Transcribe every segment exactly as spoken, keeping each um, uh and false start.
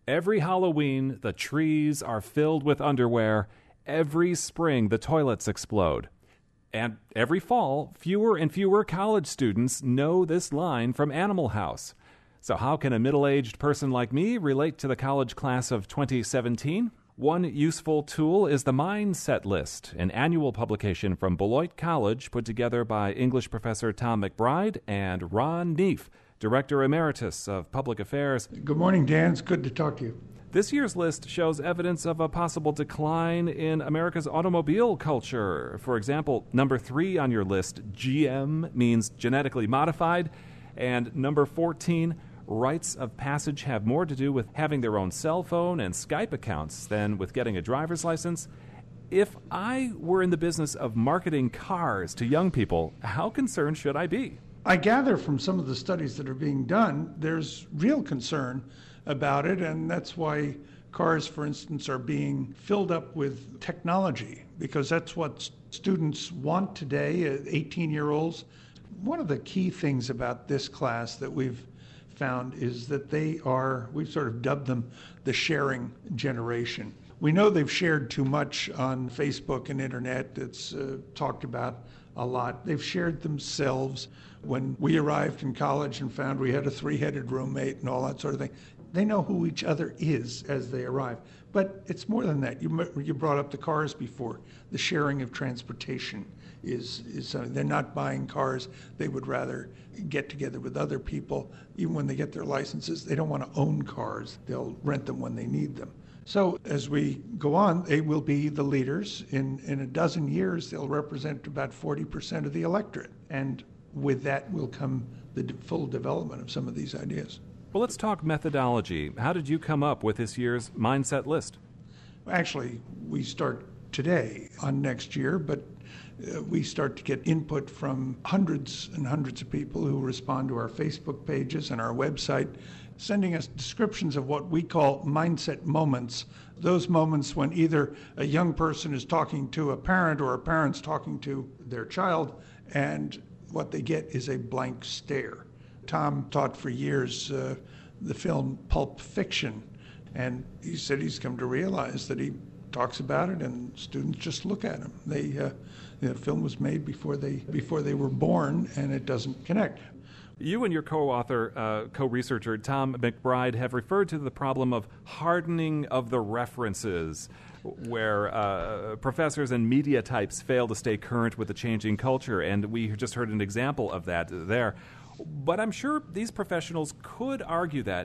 Every Halloween, the trees are filled with underwear. Every spring, the toilets explode. And every fall, fewer and fewer college students know this line from Animal House. So how can a middle-aged person like me relate to the college class of twenty seventeen? One useful tool is the Mindset List, an annual publication from Beloit College put together by English professor Tom McBride and Ron Neef, Director Emeritus of Public Affairs. Good morning, Dan. It's good to talk to you. This year's list shows evidence of a possible decline in America's automobile culture. For example, number three on your list, G M, means genetically modified, and number fourteen, rites of passage have more to do with having their own cell phone and Skype accounts than with getting a driver's license. If I were in the business of marketing cars to young people, how concerned should I be? I gather from some of the studies that are being done, there's real concern about it, and that's why cars, for instance, are being filled up with technology, because that's what students want today, eighteen-year-olds. One of the key things about this class that we've found is that they are, we've sort of dubbed them the sharing generation. We know they've shared too much on Facebook and internet. It's uh, talked about a lot. They've shared themselves. When we arrived in college and found we had a three-headed roommate and all that sort of thing, they know who each other is as they arrive. But it's more than that. You, you brought up the cars before. The sharing of transportation is, is something. They're not buying cars. They would rather get together with other people. Even when they get their licenses, they don't want to own cars. They'll rent them when they need them. So as we go on, they will be the leaders. In, in a dozen years, they'll represent about forty percent of the electorate. And with that will come the de- full development of some of these ideas. Well, let's talk methodology. How did you come up with this year's Mindset List? Actually, we start today on next year, but uh, we start to get input from hundreds and hundreds of people who respond to our Facebook pages and our website, sending us descriptions of what we call mindset moments, those moments when either a young person is talking to a parent or a parent's talking to their child, and what they get is a blank stare. Tom taught for years uh, the film Pulp Fiction, and he said he's come to realize that he talks about it and students just look at him. They, uh, the film was made before they before they were born, and it doesn't connect. You and your co-author, uh, co-researcher Tom McBride have referred to the problem of hardening of the references, where uh, professors and media types fail to stay current with the changing culture, and we just heard an example of that there. But I'm sure these professionals could argue that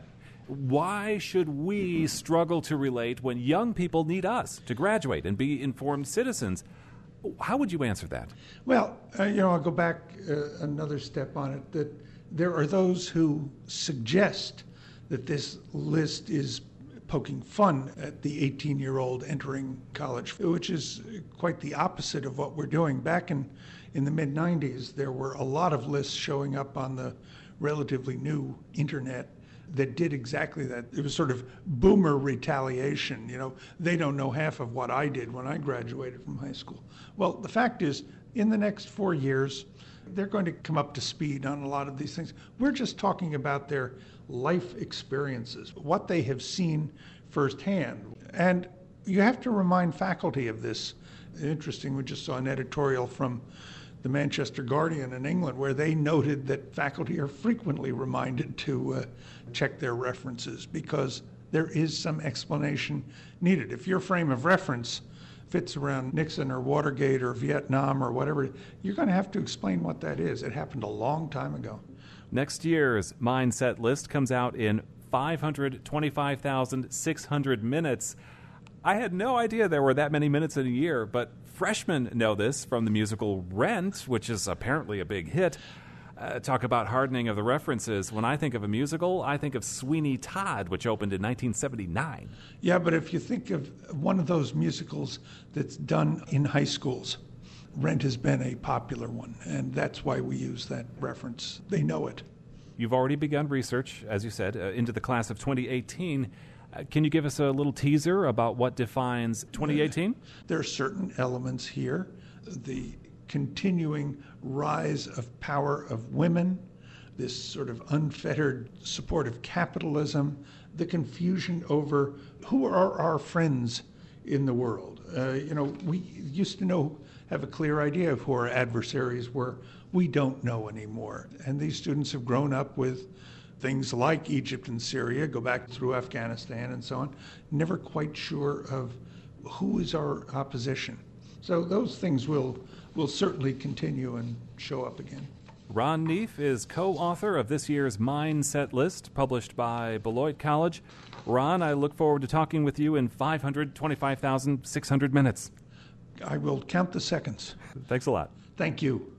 why should we struggle to relate when young people need us to graduate and be informed citizens? How would you answer that? Well, uh, you know, I'll go back uh, another step on it, that there are those who suggest that this list is poking fun at the eighteen-year-old entering college, which is quite the opposite of what we're doing. Back in, in the mid nineties, there were a lot of lists showing up on the relatively new internet that did exactly that. It was sort of boomer retaliation. You know, they don't know half of what I did when I graduated from high school. Well, the fact is, in the next four years, they're going to come up to speed on a lot of these things. We're just talking about their life experiences, what they have seen firsthand. And you have to remind faculty of this. Interesting, we just saw an editorial from the Manchester Guardian in England where they noted that faculty are frequently reminded to uh, check their references because there is some explanation needed. If your frame of reference fits around Nixon or Watergate or Vietnam or whatever, you're going to have to explain what that is. It happened a long time ago. Next year's Mindset List comes out in five hundred twenty-five thousand six hundred minutes. I had no idea there were that many minutes in a year, but freshmen know this from the musical Rent, which is apparently a big hit. Uh, talk about hardening of the references. When I think of a musical, I think of Sweeney Todd, which opened in nineteen seventy-nine. Yeah, but if you think of one of those musicals that's done in high schools, Rent has been a popular one, and that's why we use that reference. They know it. You've already begun research, as you said, uh, into the class of twenty eighteen. Uh, can you give us a little teaser about what defines twenty eighteen? There are certain elements here. The continuing rise of power of women, this sort of unfettered support of capitalism, the confusion over who are our friends in the world. Uh, you know, we used to know, have a clear idea of who our adversaries were. We don't know anymore. And these students have grown up with things like Egypt and Syria, go back through Afghanistan and so on, never quite sure of who is our opposition. So those things will will certainly continue and show up again. Ron Neef is co-author of this year's Mindset List, published by Beloit College. Ron, I look forward to talking with you in five hundred twenty-five thousand six hundred minutes. I will count the seconds. Thanks a lot. Thank you.